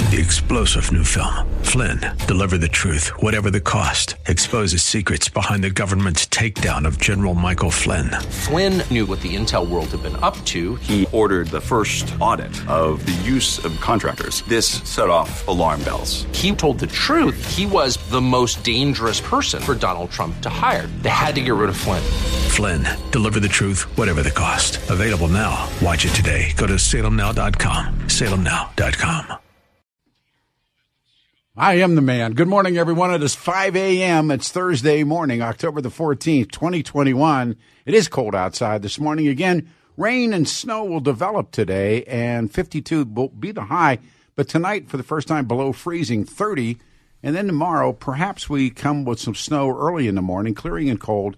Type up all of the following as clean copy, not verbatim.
The explosive new film, Flynn, deliver the truth, whatever the cost, exposes secrets behind the government's takedown of General Michael Flynn. Flynn knew what the intel world had been up to. He ordered the first audit of the use of contractors. This set off alarm bells. He told the truth. He was the most dangerous person for Donald Trump to hire. They had to get rid of Flynn. Flynn, deliver the truth, whatever the cost. Available now. Watch it today. Go to salemnow.com. salemnow.com. I am the man. Good morning, everyone. It is 5 a.m. It's Thursday morning, October the 14th, 2021. It is cold outside this morning. Again, rain and snow will develop today, and 52 will be the high. But tonight, for the first time, below freezing, 30. And then tomorrow, perhaps we come with some snow early in the morning, clearing and cold.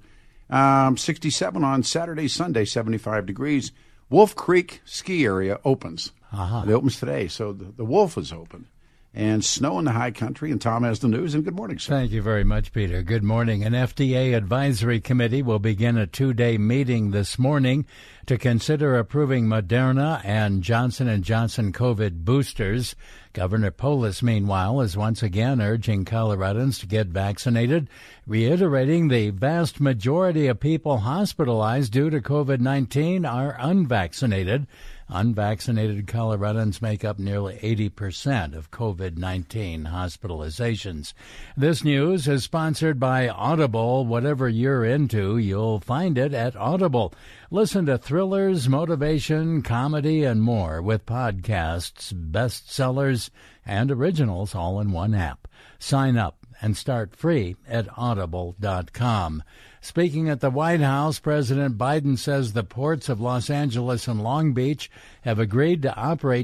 67 on Saturday, Sunday, 75 degrees. Wolf Creek ski area opens. It opens today, so the Wolf is open. And snow in the high country. And Tom has the news. And good morning, sir. Thank you very much, Peter. Good morning. An FDA advisory committee will begin a 2-day meeting this morning to consider approving Moderna and Johnson & Johnson COVID boosters. Governor Polis, meanwhile, is once again urging Coloradans to get vaccinated, reiterating the vast majority of people hospitalized due to COVID-19 are unvaccinated. Unvaccinated Coloradans make up nearly 80% of COVID-19 hospitalizations. This news is sponsored by Audible. Whatever you're into, you'll find it at Audible. Listen to thrillers, motivation, comedy, and more with podcasts, bestsellers, and originals all in one app. Sign up and start free at audible.com. Speaking at the White House, President Biden says the ports of Los Angeles and Long Beach have agreed to operate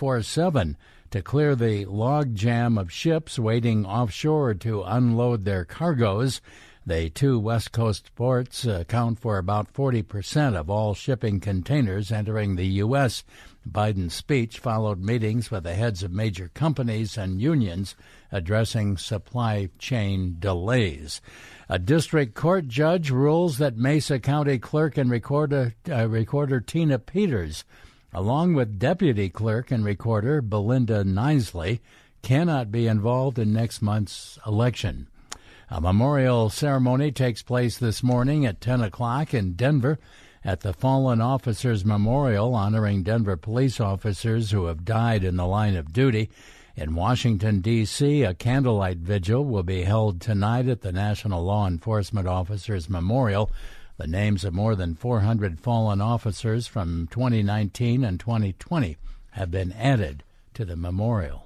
24/7 to clear the log jam of ships waiting offshore to unload their cargoes. The two West Coast ports account for about 40% of all shipping containers entering the U.S. Biden's speech followed meetings with the heads of major companies and unions addressing supply chain delays. A district court judge rules that Mesa County clerk and recorder Tina Peters, along with deputy clerk and recorder Belinda Nisley, cannot be involved in next month's election. A memorial ceremony takes place this morning at 10 o'clock in Denver at the Fallen Officers Memorial, honoring Denver police officers who have died in the line of duty. In Washington, D.C., a candlelight vigil will be held tonight at the National Law Enforcement Officers Memorial. The names of more than 400 fallen officers from 2019 and 2020 have been added to the memorial.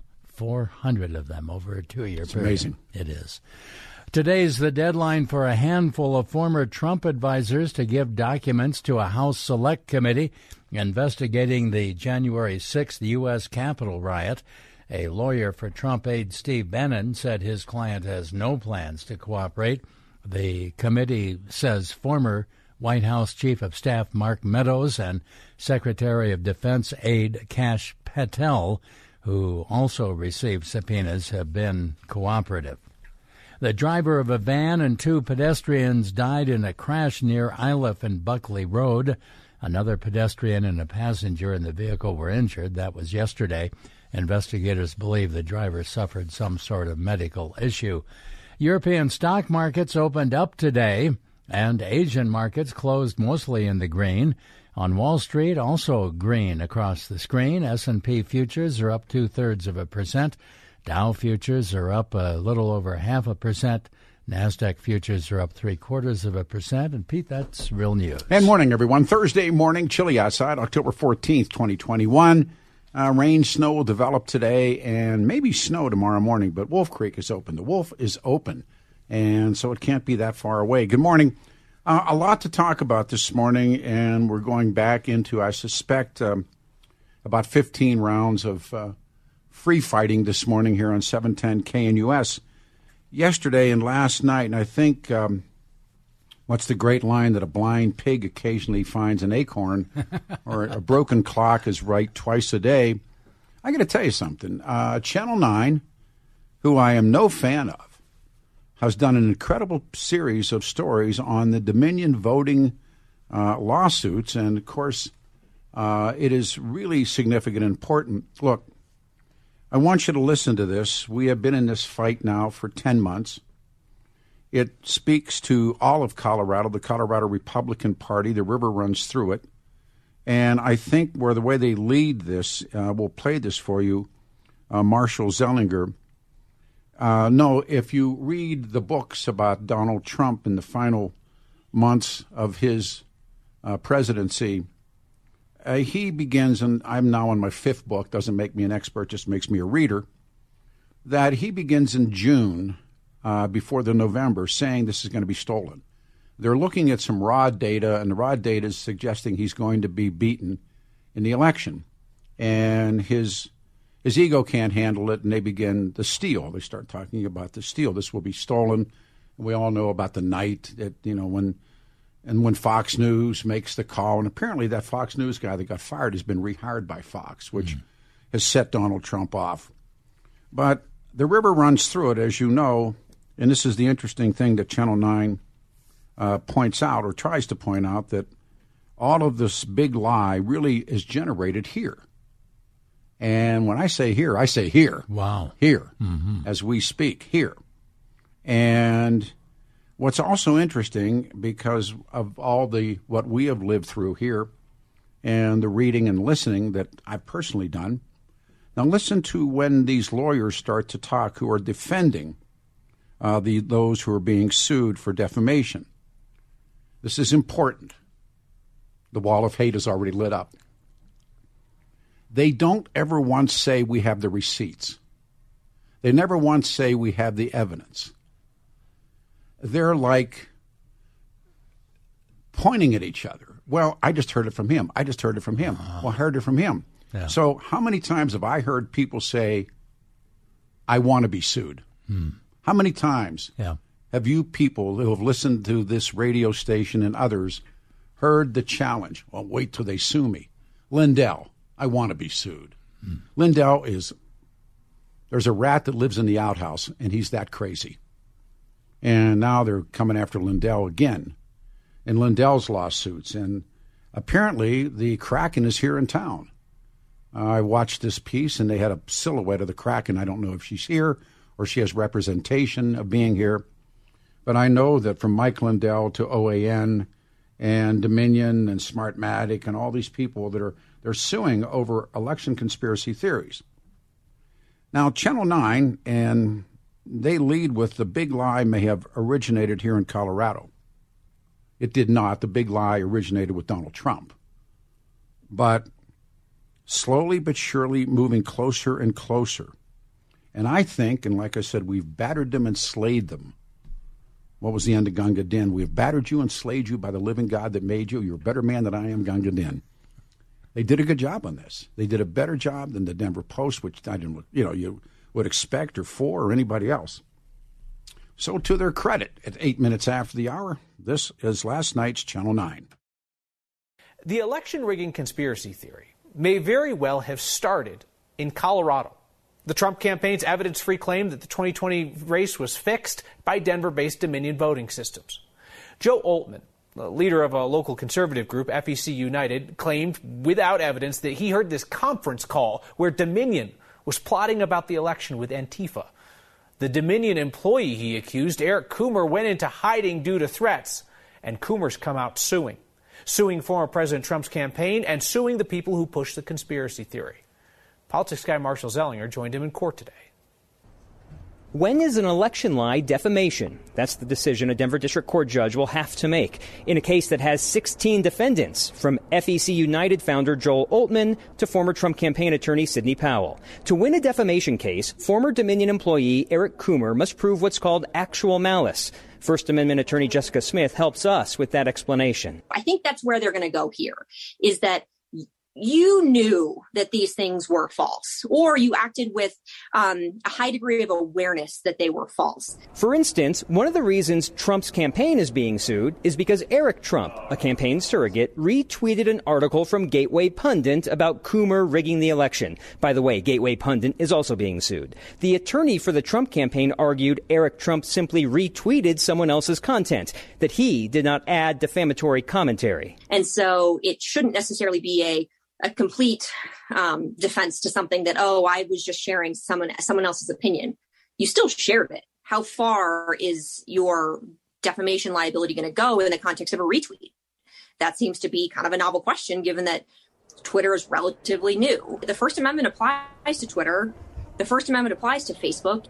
400 of them over a 2-year period. Amazing. It is. Today's the deadline for a handful of former Trump advisors to give documents to a House Select Committee investigating the January 6th U.S. Capitol riot. A lawyer for Trump aide Steve Bannon said his client has no plans to cooperate. The committee says former White House Chief of Staff Mark Meadows and Secretary of Defense aide Kash Patel, who also received subpoenas, have been cooperative. The driver of a van and 2 pedestrians died in a crash near Iliff and Buckley Road. Another pedestrian and a passenger in the vehicle were injured. That was yesterday. Investigators believe the driver suffered some sort of medical issue. European stock markets opened up today, and Asian markets closed mostly in the green. On Wall Street, also green across the screen. S&P futures are up 0.2%. Dow futures are up a little over 0.5%. NASDAQ futures are up 0.75%. And, Pete, that's real news. And morning, everyone. Thursday morning, chilly outside, October 14th, 2021. Rain, snow will develop today, and maybe snow tomorrow morning, but Wolf Creek is open. The Wolf is open, and so it can't be that far away. Good morning. A lot to talk about this morning, and we're going back into, I suspect, about 15 rounds of free fighting this morning here on 710 KNUS. Yesterday and last night, and I think, what's the great line that a blind pig occasionally finds an acorn, or a broken clock is right twice a day? I got to tell you something. Channel 9, who I am no fan of, has done an incredible series of stories on the Dominion voting lawsuits, and, of course, it is really significant and important. Look, I want you to listen to this. We have been in this fight now for 10 months. It speaks to all of Colorado, the Colorado Republican Party. The river runs through it. And I think where the way they lead this, we'll play this for you, Marshall Zellinger. No, if you read the books about Donald Trump in the final months of his presidency, he begins, and I'm now on my 5th book, doesn't make me an expert, just makes me a reader, that he begins in June, before the November, saying this is going to be stolen. They're looking at some raw data, and the raw data is suggesting he's going to be beaten in the election. And his ego can't handle it, and they begin the steal. They start talking about the steal. This will be stolen. We all know about the night that, when Fox News makes the call, and apparently that Fox News guy that got fired has been rehired by Fox, which has set Donald Trump off. But the river runs through it, as you know, and this is the interesting thing that Channel 9 points out, or tries to point out, that all of this big lie really is generated here. And when I say here, I say here. Wow. Here, as we speak, here. And what's also interesting, because of all what we have lived through here and the reading and listening that I've personally done, now listen to when these lawyers start to talk who are defending those who are being sued for defamation. This is important. The wall of hate is already lit up. They don't ever once say we have the receipts. They never once say we have the evidence. They're like pointing at each other. Well, I just heard it from him. I just heard it from him. Well, I heard it from him. Yeah. So how many times have I heard people say, I want to be sued? How many times have you people who have listened to this radio station and others heard the challenge? Well, wait till they sue me. Lindell, I want to be sued. Lindell there's a rat that lives in the outhouse, and he's that crazy. And now they're coming after Lindell again in Lindell's lawsuits. And apparently the Kraken is here in town. I watched this piece, and they had a silhouette of the Kraken. I don't know if she's here or she has representation of being here. But I know that from Mike Lindell to OAN and Dominion and Smartmatic and all these people that they're suing over election conspiracy theories. Now, Channel 9, and they lead with the big lie may have originated here in Colorado. It did not. The big lie originated with Donald Trump. But slowly but surely moving closer and closer. And I think, and like I said, we've battered them and slayed them. What was the end of Gunga Din? We have battered you and slayed you by the living God that made you. You're a better man than I am, Gunga Din. They did a good job on this. They did a better job than the Denver Post, which I didn't, you would expect, or anybody else. So to their credit, at 8 minutes after the hour, this is last night's Channel 9. The election rigging conspiracy theory may very well have started in Colorado. The Trump campaign's evidence-free claim that the 2020 race was fixed by Denver-based Dominion voting systems. Joe Oltmann, the leader of a local conservative group, FEC United, claimed without evidence that he heard this conference call where Dominion was plotting about the election with Antifa. The Dominion employee he accused, Eric Coomer, went into hiding due to threats, and Coomer's come out suing former President Trump's campaign and suing the people who pushed the conspiracy theory. Politics guy Marshall Zellinger joined him in court today. When is an election lie defamation? That's the decision a Denver District Court judge will have to make in a case that has 16 defendants, from FEC United founder Joel Oltmann to former Trump campaign attorney Sidney Powell. To win a defamation case, former Dominion employee Eric Coomer must prove what's called actual malice. First Amendment attorney Jessica Smith helps us with that explanation. I think that's where they're going to go here, is that you knew that these things were false, or you acted with a high degree of awareness that they were false. For instance, one of the reasons Trump's campaign is being sued is because Eric Trump, a campaign surrogate, retweeted an article from Gateway Pundit about Coomer rigging the election. By the way, Gateway Pundit is also being sued. The attorney for the Trump campaign argued Eric Trump simply retweeted someone else's content, that he did not add defamatory commentary. And so it shouldn't necessarily be a a complete defense to something that, I was just sharing someone else's opinion. You still shared it. How far is your defamation liability going to go in the context of a retweet? That seems to be kind of a novel question, given that Twitter is relatively new. The First Amendment applies to Twitter. The First Amendment applies to Facebook.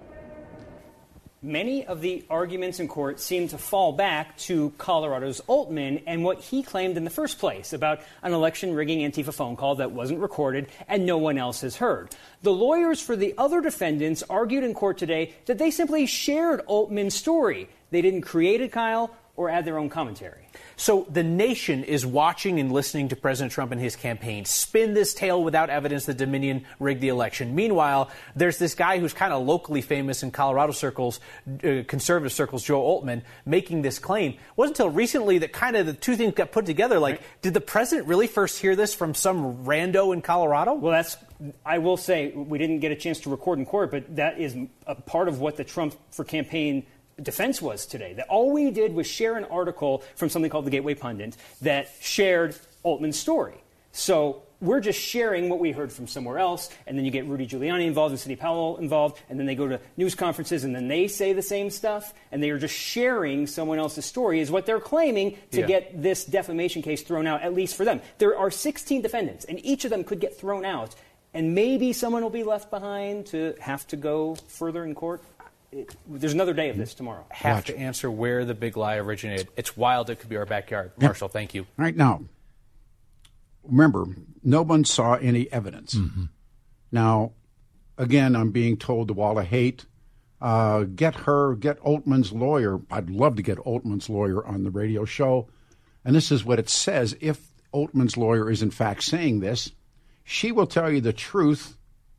Many of the arguments in court seem to fall back to Colorado's Oltmann and what he claimed in the first place about an election-rigging Antifa phone call that wasn't recorded and no one else has heard. The lawyers for the other defendants argued in court today that they simply shared Oltmann's story. They didn't create it, Kyle, or add their own commentary. So the nation is watching and listening to President Trump and his campaign spin this tale without evidence that Dominion rigged the election. Meanwhile, there's this guy who's kind of locally famous in Colorado circles, conservative circles, Joe Oltmann, making this claim. It wasn't until recently that kind of the two things got put together. Like, did the president really first hear this from some rando in Colorado? Well, I will say, we didn't get a chance to record in court, but that is a part of what the Trump for campaign defense was today. That all we did was share an article from something called the Gateway Pundit that shared Oltmann's story. So we're just sharing what we heard from somewhere else, and then you get Rudy Giuliani involved and Sidney Powell involved, and then they go to news conferences and then they say the same stuff, and they are just sharing someone else's story is what they're claiming to get this defamation case thrown out, at least for them. There are 16 defendants, and each of them could get thrown out, and maybe someone will be left behind to have to go further in court. There's another day of this tomorrow. Have to answer where the big lie originated. It's wild. It could be our backyard. Marshall, thank you. Right now, remember, no one saw any evidence. Mm-hmm. Now, again, I'm being told the wall of hate. Get Oltmann's lawyer. I'd love to get Oltmann's lawyer on the radio show. And this is what it says. If Oltmann's lawyer is in fact saying this, she will tell you the truth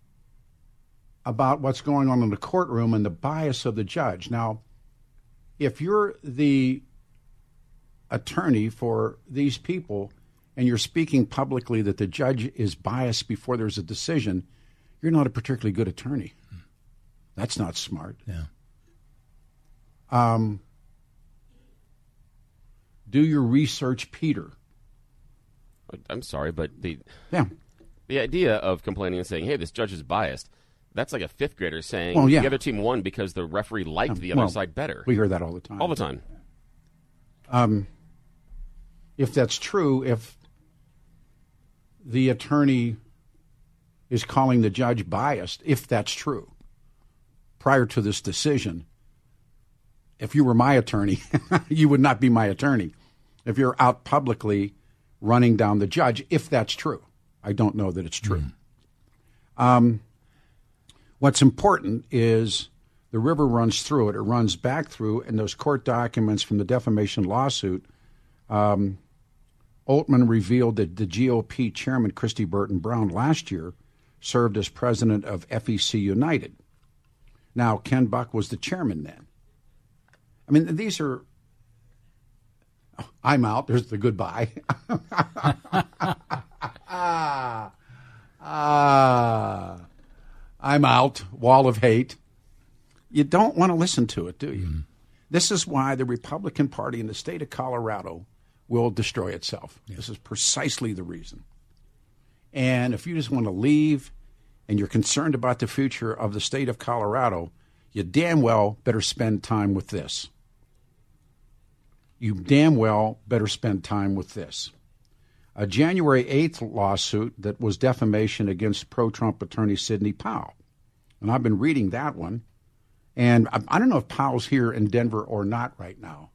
about what's going on in the courtroom and the bias of the judge. Now, if you're the attorney for these people and you're speaking publicly that the judge is biased before there's a decision, you're not a particularly good attorney. That's not smart. Yeah. Do your research, Peter. I'm sorry, but the idea of complaining and saying, hey, this judge is biased, that's like a fifth grader saying the other team won because the referee liked the other side better. We hear that all the time. All the time. If that's true, if the attorney is calling the judge biased, if that's true, prior to this decision, if you were my attorney, you would not be my attorney. If you're out publicly running down the judge, if that's true. I don't know that it's true. What's important is the river runs through it. It runs back through, and those court documents from the defamation lawsuit, Oltmann revealed that the GOP chairman, Christy Burton Brown, last year served as president of FEC United. Now, Ken Buck was the chairman then. I mean, these are... Oh, I'm out. There's the goodbye. I'm out. Wall of hate. You don't want to listen to it, do you? Mm-hmm. This is why the Republican Party in the state of Colorado will destroy itself. Yeah. This is precisely the reason. And if you just want to leave and you're concerned about the future of the state of Colorado, you damn well better spend time with this. You damn well better spend time with this. A January 8th lawsuit that was defamation against pro-Trump attorney Sidney Powell. And I've been reading that one. And I don't know if Powell's here in Denver or not right now.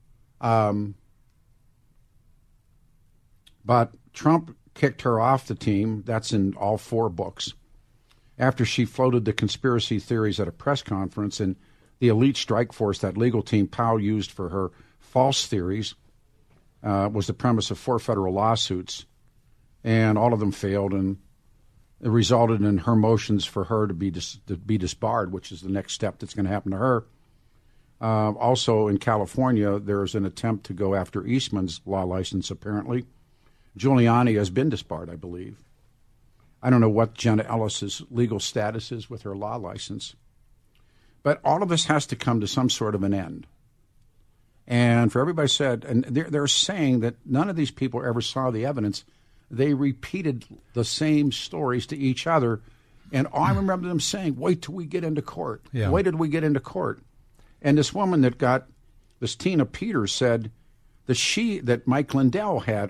But Trump kicked her off the team. That's in all four books. After she floated the conspiracy theories at a press conference, and the elite strike force, that legal team Powell used for her false theories, was the premise of 4 federal lawsuits, and all of them failed, and it resulted in her motions for her to be disbarred, which is the next step that's going to happen to her. Also in California, there's an attempt to go after Eastman's law license, apparently. Giuliani has been disbarred, I believe. I don't know what Jenna Ellis's legal status is with her law license. But all of this has to come to some sort of an end. And for everybody said, and they're saying that none of these people ever saw the evidence they repeated the same stories to each other. And I remember them saying, wait till we get into court. Yeah. Wait till we get into court. And this woman this Tina Peters said that Mike Lindell had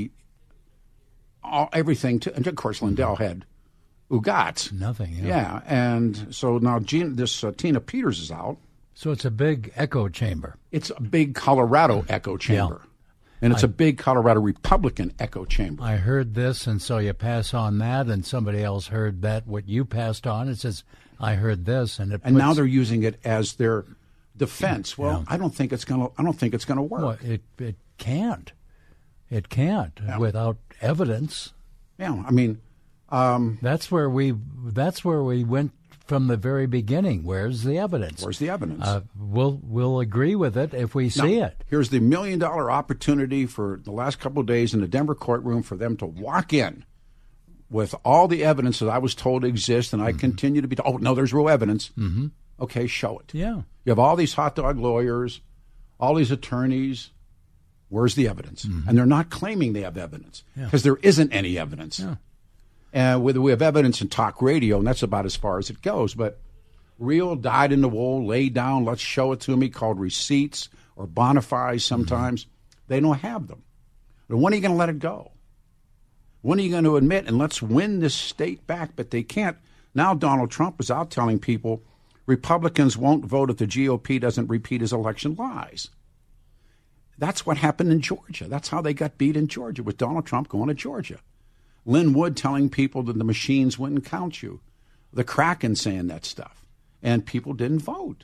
everything and of course Lindell had Ugats. Nothing. Yeah. And so now Tina Peters is out. So it's a big echo chamber. It's a big Colorado echo chamber. Yeah. And it's a big Colorado Republican echo chamber. I heard this, and so you pass on that, and somebody else heard that, what you passed on. It says, I heard this, and now they're using it as their defense. Well, I don't think it's going to work. Well, it can't. It can't without evidence. Yeah, I mean, that's where we went from the very beginning. Where's the evidence? Where's the evidence? We'll agree with it if we see it. Here's the $1 million opportunity for the last couple of days in the Denver courtroom for them to walk in with all the evidence that I was told exists, and I continue to be told, oh, no, there's real evidence. Mm-hmm. Okay, show it. Yeah. You have all these hot dog lawyers, all these attorneys. Where's the evidence? Mm-hmm. And they're not claiming they have evidence because there isn't any evidence. Yeah. And we have evidence in talk radio, and that's about as far as it goes. But real dyed-in-the-wool, lay down, let's show it to me, called receipts or bona fides sometimes, they don't have them. But when are you going to let it go? When are you going to admit, and let's win this state back? But they can't. Now Donald Trump is out telling people Republicans won't vote if the GOP doesn't repeat his election lies. That's what happened in Georgia. That's how they got beat in Georgia, with Donald Trump going to Georgia. Lynn Wood telling people that the machines wouldn't count you. The Kraken saying that stuff. And people didn't vote.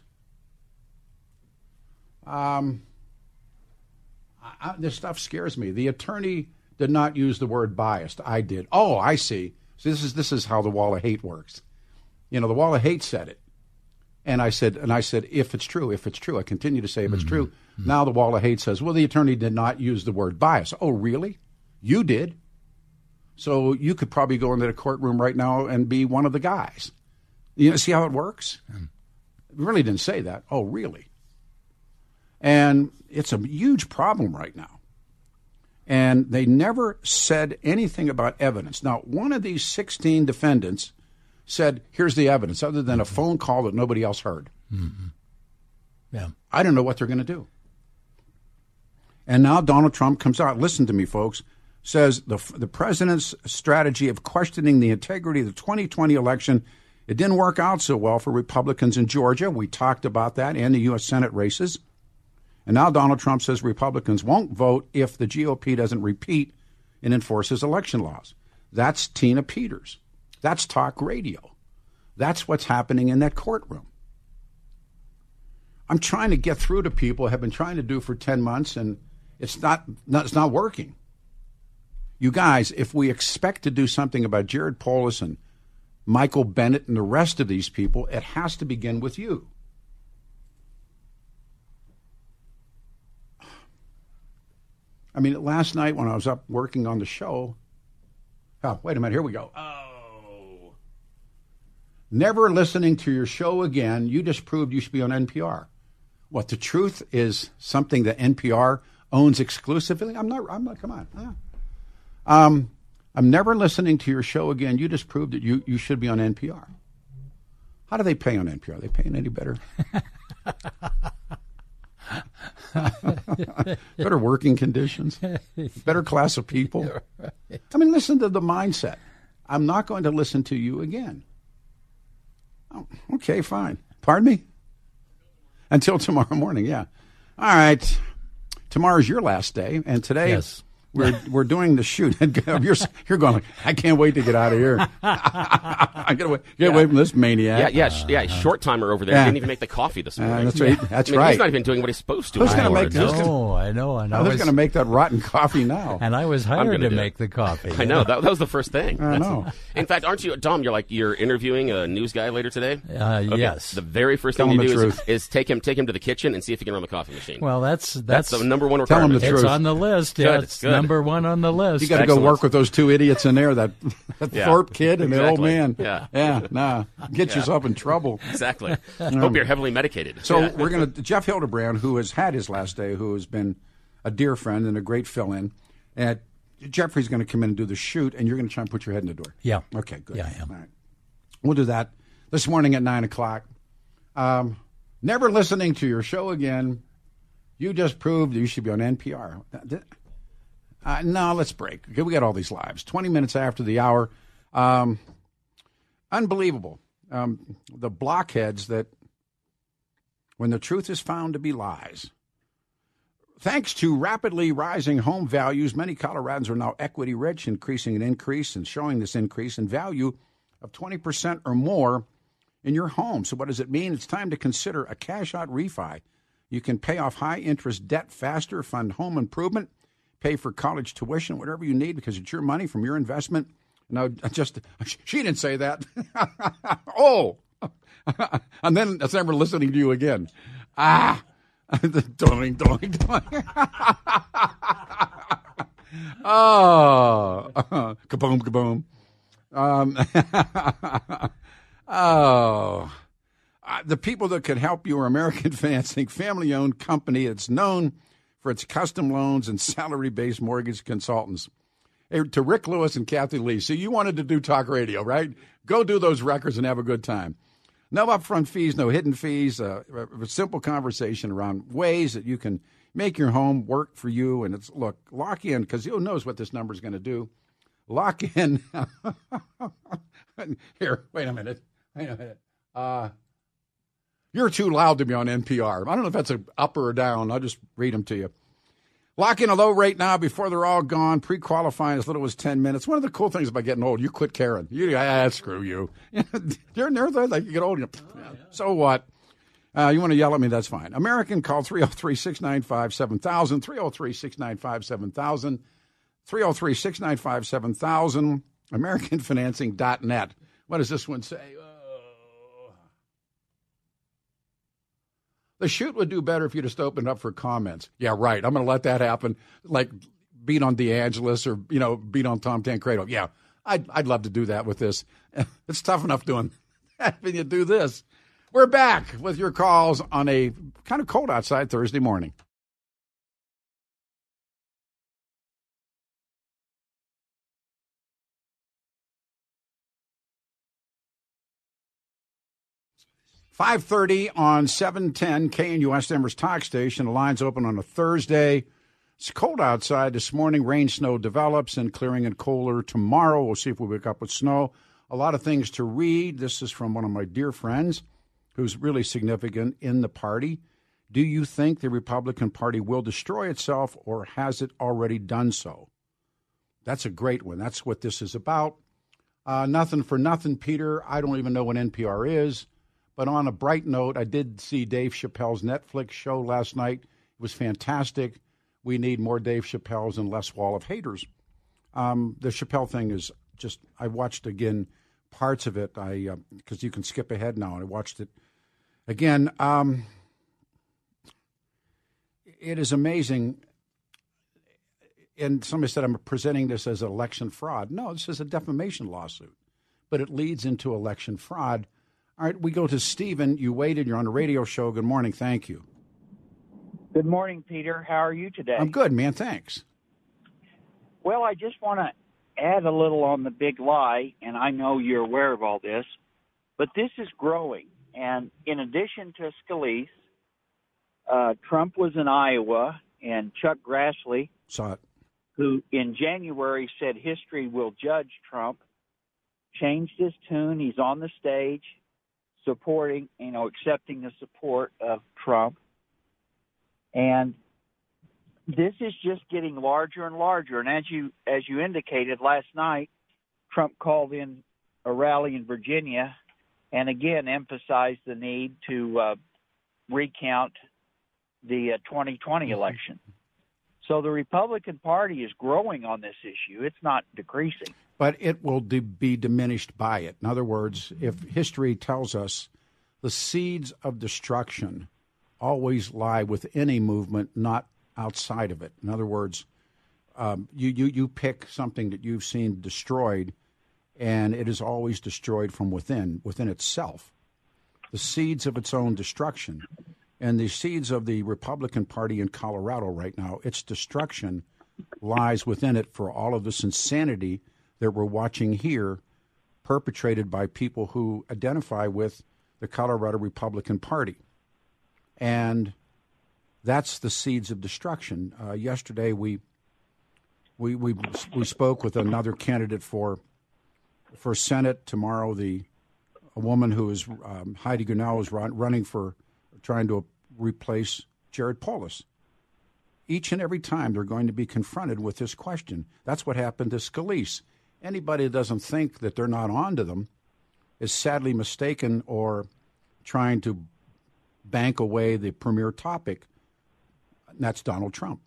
This stuff scares me. The attorney did not use the word biased. I did. Oh, I see. So this is how the wall of hate works. You know, the wall of hate said it. And I said, if it's true, I continue to say if it's true. Mm-hmm. Now the wall of hate says, well, the attorney did not use the word bias. Oh, really? You did? So you could probably go into the courtroom right now and be one of the guys. You know, see how it works? We really didn't say that. Oh, really? And it's a huge problem right now. And they never said anything about evidence. Now, one of these 16 defendants said, here's the evidence, other than a phone call that nobody else heard. Mm-hmm. Yeah. I don't know what they're going to do. And now Donald Trump comes out. Listen to me, folks. Says the president's strategy of questioning the integrity of the 2020 election, it didn't work out so well for Republicans in Georgia. We talked about that, and the U.S. Senate races. And now Donald Trump says Republicans won't vote if the GOP doesn't repeat and enforce his election laws. That's Tina Peters. That's talk radio. That's what's happening in that courtroom. I'm trying to get through to people, have been trying to do for 10 months, and it's not working. You guys, if we expect to do something about Jared Polis and Michael Bennet and the rest of these people, it has to begin with you. I mean, last night when I was up working on the show, wait a minute, here we go. Oh. Never listening to your show again, you just proved you should be on NPR. What, the truth is something that NPR owns exclusively? I'm not, come on. I'm never listening to your show again. You just proved that you should be on NPR. How do they pay on NPR? Are they paying any better? Better working conditions, better class of people. I mean, listen to the mindset. I'm not going to listen to you again. Oh, okay, fine. Pardon me? Until tomorrow morning, yeah. All right. Tomorrow's your last day, and today... Yes. We're doing the shoot. You're going, I can't wait to get out of here. I get away from this maniac. Yeah. Short timer over there didn't even make the coffee this morning. That's right. That's right. He's not even doing what he's supposed to. Who's going to make this? I know. Who's going to make that rotten coffee now? And I was hired to make the coffee. I know. That was the first thing. I know. In fact, aren't you, Dom? You're interviewing a news guy later today. Okay. Yes. The very first thing you do is take him to the kitchen and see if he can run the coffee machine. Well, that's the number one requirement. Tell him the truth. It's on the list. Yeah, it's good. Number one on the list. You got to go work with those two idiots in there, that Thorpe kid and the old man. Get yourself in trouble. Exactly. Hope you're heavily medicated. So we're going to Jeff Hildebrand, who has had his last day, who has been a dear friend and a great fill-in, and Jeffrey's going to come in and do the shoot, and you're going to try and put your head in the door. Yeah. Okay, good. Yeah, I am. All right. We'll do that this morning at 9 o'clock. Never listening to your show again. You just proved you should be on NPR. No, let's break. Okay, we got all these lives. 20 minutes after the hour. Unbelievable. The blockheads that, when the truth is found to be lies. Thanks to rapidly rising home values, many Coloradans are now equity rich, showing this increase in value of 20% or more in your home. So what does it mean? It's time to consider a cash-out refi. You can pay off high-interest debt faster, fund home improvement, pay for college tuition, whatever you need, because it's your money from your investment. No, she didn't say that. Oh, and then it's never listening to you again. Doing. Oh, kaboom. The people that could help you are American Financing, family-owned company that's known for its custom loans and salary-based mortgage consultants. Hey, to Rick Lewis and Kathy Lee. So you wanted to do talk radio, right? Go do those records and have a good time. No upfront fees, no hidden fees. A simple conversation around ways that you can make your home work for you. And it's, look, lock in, because who knows what this number is going to do. Lock in. Here, wait a minute. You're too loud to be on NPR. I don't know if that's an up or a down. I'll just read them to you. Lock in a low rate now before they're all gone. Pre-qualifying as little as 10 minutes. One of the cool things about getting old, you quit caring. Screw you. You're nervous like you get old. So what? You want to yell at me, that's fine. American, call 303-695-7000, 303-695-7000, 303-695-7000, AmericanFinancing.net. What does this one say? The shoot would do better if you just opened up for comments. Yeah, right. I'm going to let that happen. Like beat on DeAngelis or, beat on Tom Tancredo. Yeah, I'd love to do that with this. It's tough enough doing having you do this. We're back with your calls on a kind of cold outside Thursday morning. .5:30 on 710 KNUS Denver's Talk Station. The line's open on a Thursday. It's cold outside this morning. Rain, snow develops and clearing and colder tomorrow. We'll see if we wake up with snow. A lot of things to read. This is from one of my dear friends who's really significant in the party. Do you think the Republican Party will destroy itself, or has it already done so? That's a great one. That's what this is about. Nothing for nothing, Peter. I don't even know what NPR is. But on a bright note, I did see Dave Chappelle's Netflix show last night. It was fantastic. We need more Dave Chappelle's and less wall of haters. The Chappelle thing is just, I watched again parts of it because you can skip ahead now, and I watched it again. It is amazing. And somebody said I'm presenting this as election fraud. No, this is a defamation lawsuit, but it leads into election fraud. All right, we go to Stephen. You waited. You're on a radio show. Good morning. Thank you. Good morning, Peter. How are you today? I'm good, man. Thanks. Well, I just want to add a little on the big lie, and I know you're aware of all this, but this is growing. And in addition to Scalise, Trump was in Iowa, and Chuck Grassley, saw it, who in January said history will judge Trump, changed his tune. He's on the stage supporting, accepting the support of Trump. And this is just getting larger and larger. And as you indicated last night, Trump called in a rally in Virginia and again emphasized the need to recount the 2020 election. So the Republican Party is growing on this issue. It's not decreasing. But it will be diminished by it. In other words, if history tells us the seeds of destruction always lie within a movement, not outside of it. In other words, you pick something that you've seen destroyed, and it is always destroyed from within itself. The seeds of its own destruction. And the seeds of the Republican Party in Colorado right now, its destruction lies within it for all of this insanity that we're watching here, perpetrated by people who identify with the Colorado Republican Party. And that's the seeds of destruction. Yesterday, we spoke with another candidate for Senate. Tomorrow, a woman who is Heidi Gunnell is running for trying to replace Jared Polis. Each and every time they're going to be confronted with this question. That's what happened to Scalise. Anybody that doesn't think that they're not onto them is sadly mistaken or trying to bank away the premier topic, and that's Donald Trump.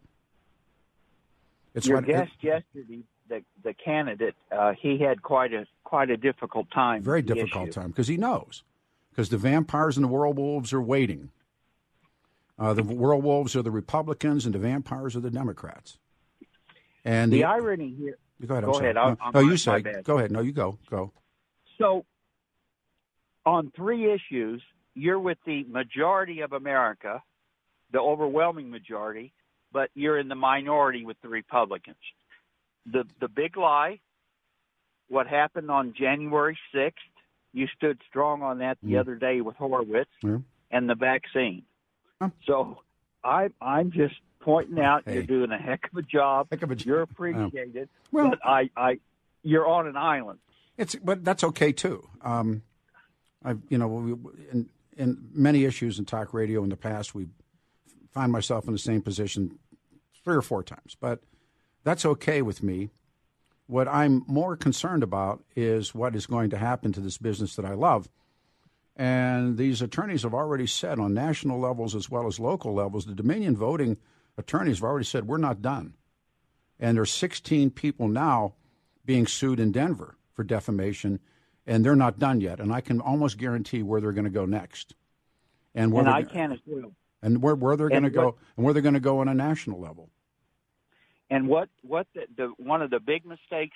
Your guest yesterday, the candidate, he had quite a difficult time. Very difficult time because he knows. Because the vampires and the werewolves are waiting. The werewolves are the Republicans and the vampires are the Democrats. And the irony here. Go ahead. Go ahead. No, you say. Go ahead. No, you go. Go. So, on 3 issues, you're with the majority of America, the overwhelming majority, but you're in the minority with the Republicans. The big lie, what happened on January 6th, you stood strong on that the other day with Horowitz, and the vaccine. So I'm just pointing out you're doing a heck of a job. You're appreciated. Well, but you're on an island. But that's okay too. In many issues in talk radio in the past, we find myself in the same position 3 or 4 times. But that's okay with me. What I'm more concerned about is what is going to happen to this business that I love. And these attorneys have already said on national levels as well as local levels, the Dominion voting attorneys have already said, we're not done. And there's 16 people now being sued in Denver for defamation, and they're not done yet. And I can almost guarantee where they're going to go next. And I can as well. And where they're going to go, and where they're going to go on a national level. And what the one of the big mistakes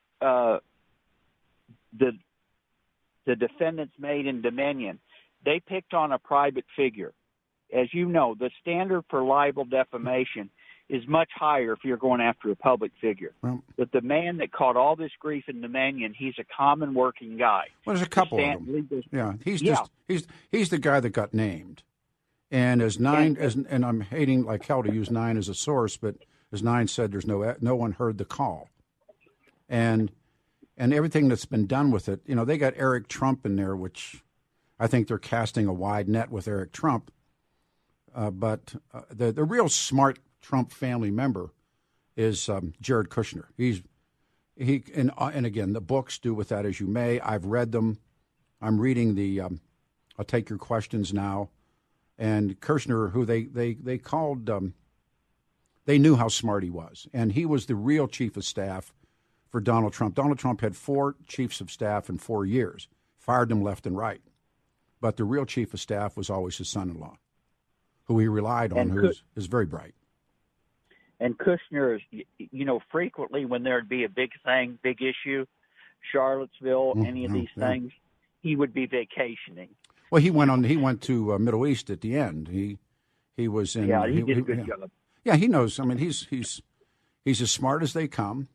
the defendants made in Dominion, they picked on a private figure. As you know, the standard for libel defamation is much higher if you're going after a public figure. Well, but the man that caught all this grief in Dominion, he's a common working guy. Well, there's a couple of them. He's the guy that got named. And and I'm hating like hell to use 9 as a source, but as 9 said, there's no one heard the call. And everything that's been done with it, they got Eric Trump in there, which I think they're casting a wide net with Eric Trump. But the real smart Trump family member is Jared Kushner. And again, the books, do with that as you may. I've read them. I'm reading I'll Take Your Questions now. And Kushner, who they called, they knew how smart he was. And he was the real chief of staff for Donald Trump. Donald Trump had 4 chiefs of staff in 4 years, fired them left and right. But the real chief of staff was always his son-in-law, who he relied on, who is very bright. And Kushner is, frequently when there'd be a big thing, big issue, Charlottesville, any of these things, he would be vacationing. Well, he went to Middle East at the end. He was in. Yeah, he did a good job. Yeah, he knows. I mean, he's as smart as they come.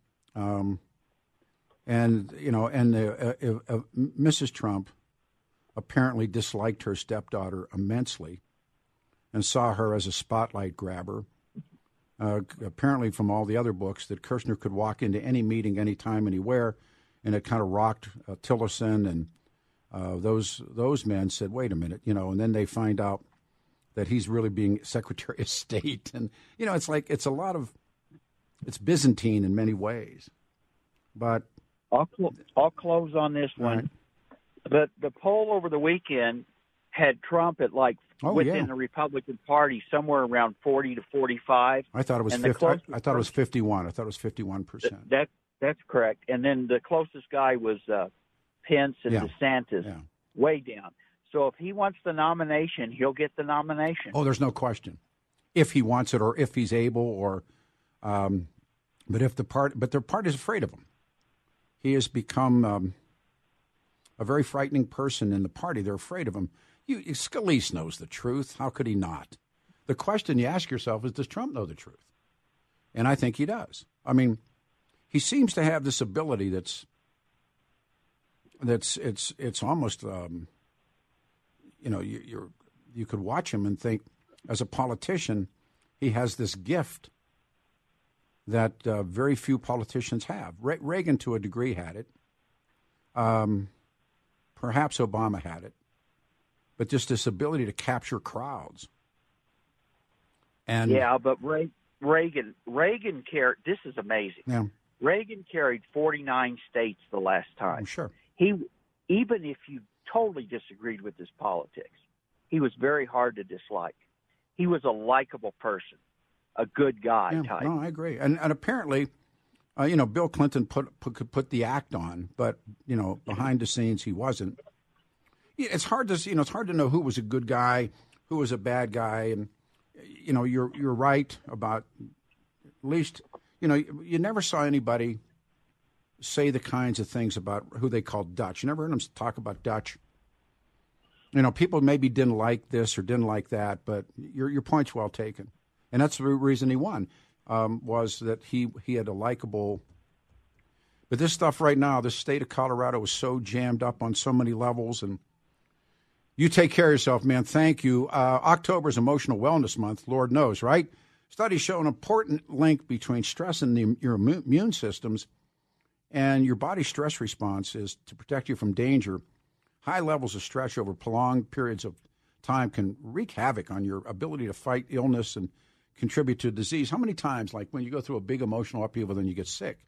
Mrs. Trump apparently disliked her stepdaughter immensely and saw her as a spotlight grabber. Apparently, from all the other books, that Kushner could walk into any meeting, anytime, anywhere, and it kind of rocked Tillerson and those men said, wait a minute, and then they find out that he's really being Secretary of State. And, it's Byzantine in many ways. But I'll close on this one. Right. The poll over the weekend had Trump at within the Republican Party somewhere around 40 to 45. I thought it was 50. I thought it was 51. I thought it was 51%. That's correct. And then the closest guy was Pence and DeSantis, way down. So if he wants the nomination, he'll get the nomination. Oh, there's no question. If he wants it, or if he's able, but the party's afraid of him. He has become a very frightening person in the party. They're afraid of him. Scalise knows the truth. How could he not? The question you ask yourself is, does Trump know the truth? And I think he does. I mean, he seems to have this ability that's almost, you could watch him and think, as a politician, he has this gift that very few politicians have. Reagan, to a degree, had it. Perhaps Obama had it. But just this ability to capture crowds. And yeah, but Reagan carried. This is amazing. Yeah. Reagan carried 49 states the last time. Sure. Even if you totally disagreed with his politics, he was very hard to dislike. He was a likable person, a good guy type. No, I agree. And apparently, Bill Clinton could put the act on, but behind the scenes he wasn't. It's hard to know who was a good guy, who was a bad guy, and you're right about at least you never saw anybody say the kinds of things about who they called Dutch. You never heard them talk about Dutch. People maybe didn't like this or didn't like that, but your point's well taken. And that's the reason he won, was that he had a likable. But this stuff right now, the state of Colorado is so jammed up on so many levels. And you take care of yourself, man. Thank you. October is Emotional Wellness Month, Lord knows, right? Studies show an important link between stress and your immune systems, and your body's stress response is to protect you from danger. High levels of stress over prolonged periods of time can wreak havoc on your ability to fight illness and contribute to disease. How many times, like when you go through a big emotional upheaval, then you get sick?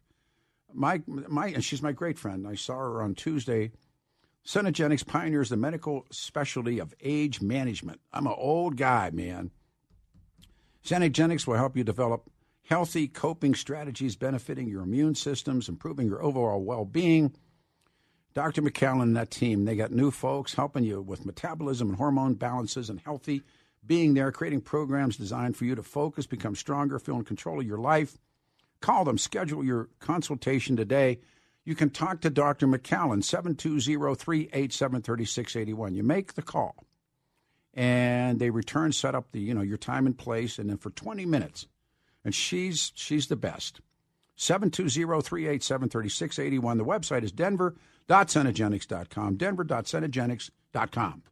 And she's my great friend. I saw her on Tuesday. Cenegenics pioneers the medical specialty of age management. I'm an old guy, man. Cenegenics will help you develop healthy coping strategies benefiting your immune systems, improving your overall well-being. Dr. McCallum and that team, they got new folks helping you with metabolism and hormone balances and healthy being there, creating programs designed for you to focus, become stronger, feel in control of your life. Call them. Schedule your consultation today. You can talk to Dr. McCallum, 720-387-3681. You make the call, and they set up your time and place, and then for 20 minutes, and she's the best. 720-387-3681. The website is denver.cenegenics.com, denver.cenegenics.com.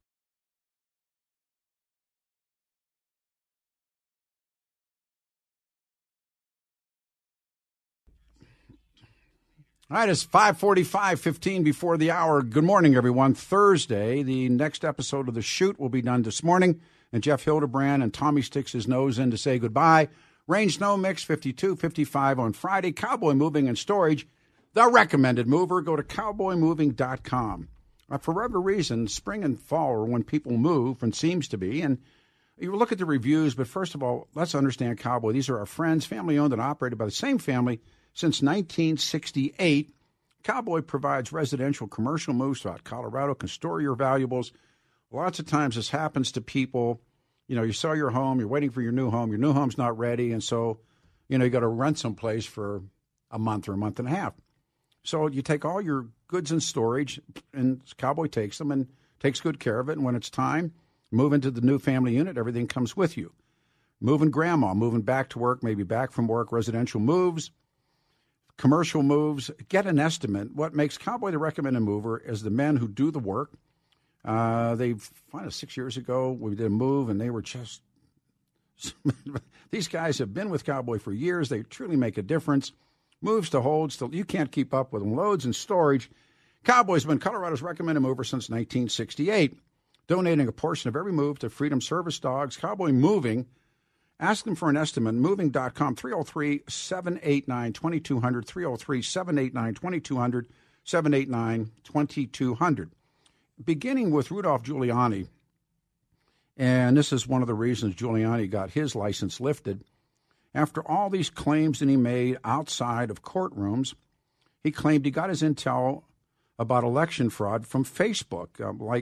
All right, it's 5:45, 15 before the hour. Good morning, everyone. Thursday, the next episode of The Shoot will be done this morning, and Jeff Hildebrand and Tommy sticks his nose in to say goodbye. Rain, snow mix, 52, 55 on Friday. Cowboy Moving and Storage, the recommended mover. Go to cowboymoving.com. For whatever reason, spring and fall are when people move, and seems to be, and you look at the reviews, but first of all, let's understand Cowboy. These are our friends, family-owned and operated by the same family since 1968. Cowboy provides residential commercial moves throughout Colorado, can store your valuables. Lots of times this happens to people. You sell your home, you're waiting for your new home's not ready, and so, you got to rent someplace for a month or a month and a half. So you take all your goods in storage, and Cowboy takes them and takes good care of it, and when it's time, move into the new family unit, everything comes with you. Moving grandma, moving back to work, maybe back from work, residential moves, commercial moves, get an estimate. What makes Cowboy the recommended mover is the men who do the work. They found us 6 years ago. We did a move, and they were just these guys have been with Cowboy for years. They truly make a difference. Moves to hold, still you can't keep up with them. Loads and storage. Cowboy's been Colorado's recommended mover since 1968, donating a portion of every move to Freedom Service Dogs. Cowboy Moving. Ask them for an estimate. Moving.com, 303-789-2200, 303-789-2200, 789-2200. Beginning with Rudolph Giuliani, and this is one of the reasons Giuliani got his license lifted. After all these claims that he made outside of courtrooms, he claimed he got his intel about election fraud from Facebook.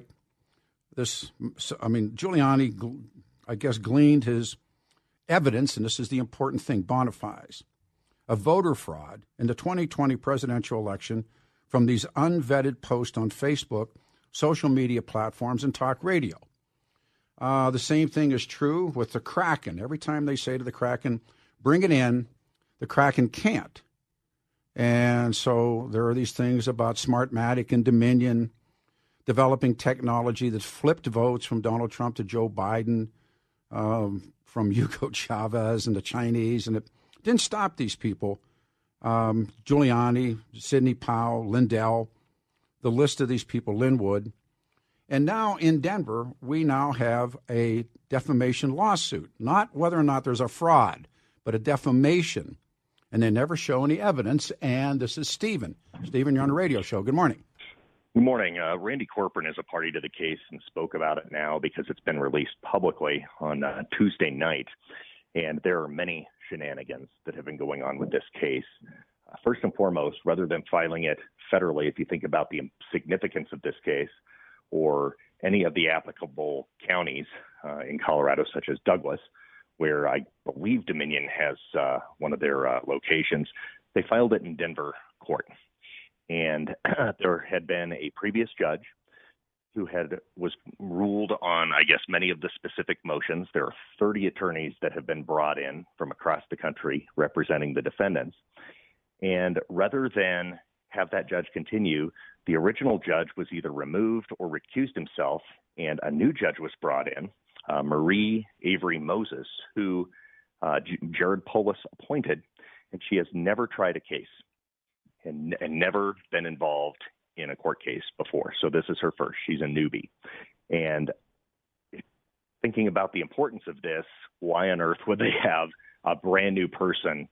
Giuliani, I guess, gleaned his evidence, and this is the important thing, bona fides, of voter fraud in the 2020 presidential election from these unvetted posts on Facebook, social media platforms, and talk radio. The same thing is true with the Kraken. Every time they say to the Kraken, bring it in, the Kraken can't. And so there are these things about Smartmatic and Dominion developing technology that's flipped votes from Donald Trump to Joe Biden, from Hugo Chavez and the Chinese, and it didn't stop these people. Giuliani, Sidney Powell, Lindell, the list of these people, Linwood. And now in Denver, we now have a defamation lawsuit, not whether or not there's a fraud, but a defamation. And they never show any evidence. And this is Stephen. Stephen, you're on the radio show. Good morning. Good morning. Randy Corcoran is a party to the case and spoke about it now because it's been released publicly on Tuesday night. And there are many shenanigans that have been going on with this case. First and foremost, rather than filing it federally, if you think about the significance of this case or any of the applicable counties in Colorado, such as Douglas, where I believe Dominion has one of their locations, they filed it in Denver court. And there had been a previous judge who was ruled on, I guess, many of the specific motions. There are 30 attorneys that have been brought in from across the country representing the defendants. And rather than have that judge continue, the original judge was either removed or recused himself, and a new judge was brought in, Marie Avery Moses, who Jared Polis appointed, and she has never tried a case and never been involved in a court case before. So this is her first. She's a newbie. And thinking about the importance of this, why on earth would they have a brand new person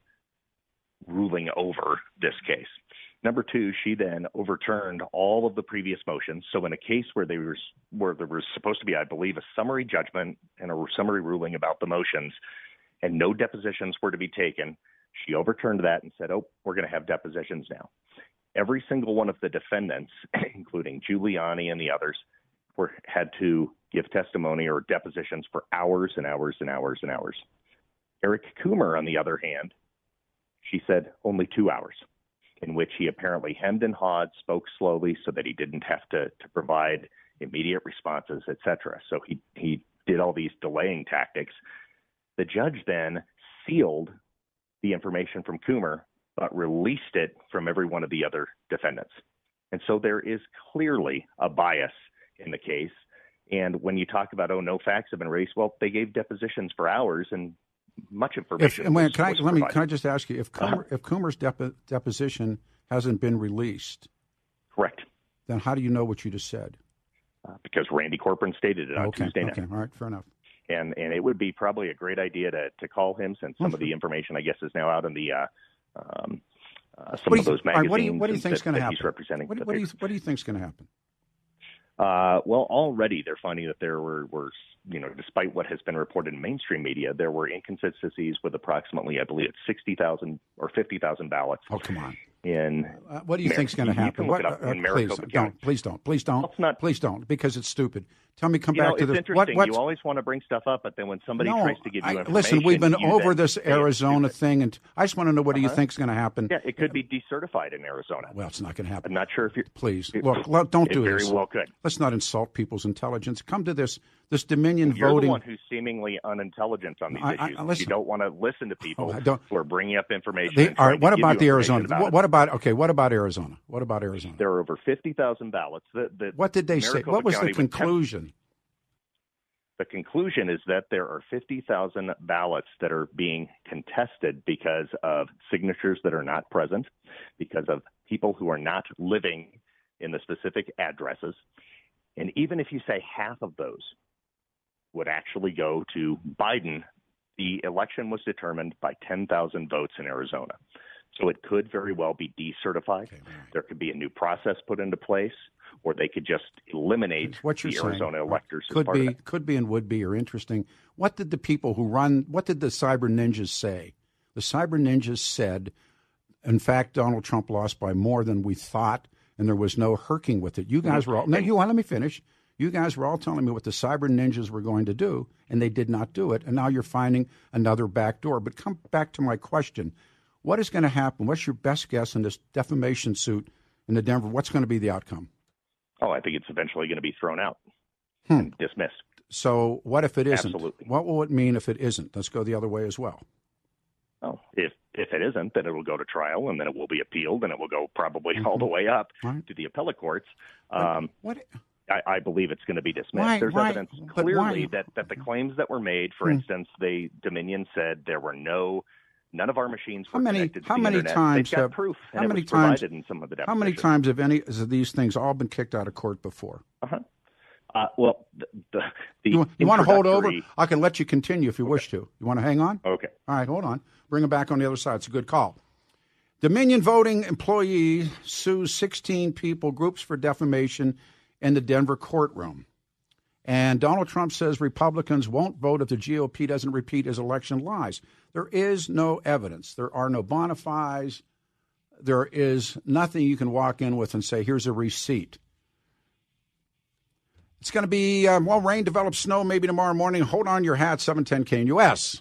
ruling over this case? Number two, she then overturned all of the previous motions. So in a case where there was supposed to be, I believe, a summary judgment and a summary ruling about the motions and no depositions were to be taken, she overturned that and said, oh, we're going to have depositions now. Every single one of the defendants, including Giuliani and the others, had to give testimony or depositions for hours and hours and hours and hours. Eric Coomer, on the other hand, she said only 2 hours, in which he apparently hemmed and hawed, spoke slowly so that he didn't have to provide immediate responses, etc. So he did all these delaying tactics. The judge then sealed the information from Coomer, but released it from every one of the other defendants. And so there is clearly a bias in the case. And when you talk about, no facts have been raised, well, they gave depositions for hours and much information. Can I just ask you, if Coomer's deposition hasn't been released, correct, then how do you know what you just said? Because Randy Corcoran stated it on Tuesday night. Okay, all right, fair enough. And it would be probably a great idea to call him, since some of the information, I guess, is now out in the some of those magazines. What do you think is going to happen? He's representing. What do you think is going to happen? Well, already they're finding that there were, despite what has been reported in mainstream media, there were inconsistencies with approximately, I believe, 60,000 or 50,000 ballots. Oh, come on. What do you think is going to happen? Please don't, because it's stupid. Tell me, come back to this. It's interesting. You always want to bring stuff up, but then when somebody tries to give you information, listen, we've been over this Arizona thing, and I just want to know what do you think is going to happen. Yeah, it could be decertified in Arizona. Well, it's not going to happen. I'm not sure if you. Please, look, don't do this. It very well could. Let's not insult people's intelligence. Come to this Dominion You're voting. You're the one who's seemingly unintelligent on these issues. You don't want to listen to people who are bringing up information. All right, what about the Arizona? What about Arizona? There are over 50,000 ballots. What did they say? What was the conclusion? The conclusion is that there are 50,000 ballots that are being contested because of signatures that are not present, because of people who are not living in the specific addresses. And even if you say half of those would actually go to Biden, the election was determined by 10,000 votes in Arizona. So it could very well be decertified. Okay, right. There could be a new process put into place, or they could just eliminate the Arizona electors. Could be and would be, or interesting. What did the people what did the cyber ninjas say? The cyber ninjas said, in fact, Donald Trump lost by more than we thought, and there was no herking with it. You guys were all, let me finish. You guys were all telling me what the cyber ninjas were going to do, and they did not do it, and now you're finding another back door. But come back to my question. What is going to happen? What's your best guess in this defamation suit in the Denver? What's going to be the outcome? Oh, I think it's eventually going to be thrown out and dismissed. So what if it isn't? Absolutely. What will it mean if it isn't? Let's go the other way as well. Oh, if If it isn't, then it will go to trial, and then it will be appealed, and it will go probably all the way up to the appellate courts. I believe it's going to be dismissed. There's evidence clearly that the claims that were made, for instance, Dominion said there were none of our machines were connected to the internet. Times They've got proof, and it was provided in some of the depositions. How many times have any of these things all been kicked out of court before? Well, you want to hold over? I can let you continue if you wish to. You want to hang on? Okay. All right, hold on. Bring it back on the other side. It's a good call. Dominion voting employee sues 16 people, groups for defamation in the Denver courtroom. And Donald Trump says Republicans won't vote if the GOP doesn't repeat his election lies. There is no evidence. There are no bona fides. There is nothing you can walk in with and say, here's a receipt. It's going to be, rain develops snow maybe tomorrow morning. Hold on your hat, 710 KNUS.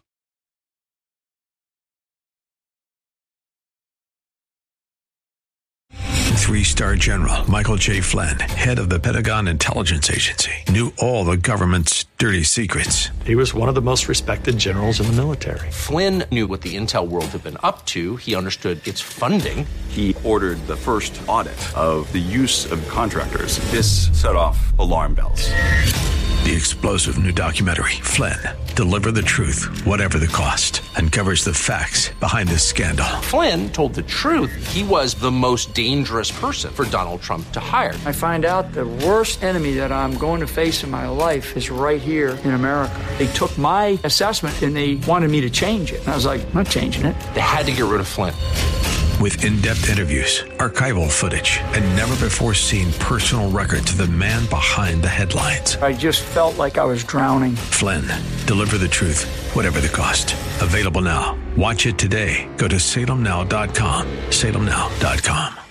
Three-star General Michael J. Flynn, head of the Pentagon Intelligence Agency, knew all the government's dirty secrets. He was one of the most respected generals in the military. Flynn knew what the intel world had been up to. He understood its funding. He ordered the first audit of the use of contractors. This set off alarm bells. The explosive new documentary, Flynn, Deliver the Truth, Whatever the Cost, uncovers the facts behind this scandal. Flynn told the truth. He was the most dangerous person for Donald Trump to hire. I find out the worst enemy that I'm going to face in my life is right here in America. They took my assessment and they wanted me to change it. And I was like, I'm not changing it. They had to get rid of Flynn. With in-depth interviews, archival footage, and never-before-seen personal records of the man behind the headlines. I just felt like I was drowning. Flynn, Deliver the Truth, Whatever the Cost. Available now. Watch it today. Go to salemnow.com. salemnow.com.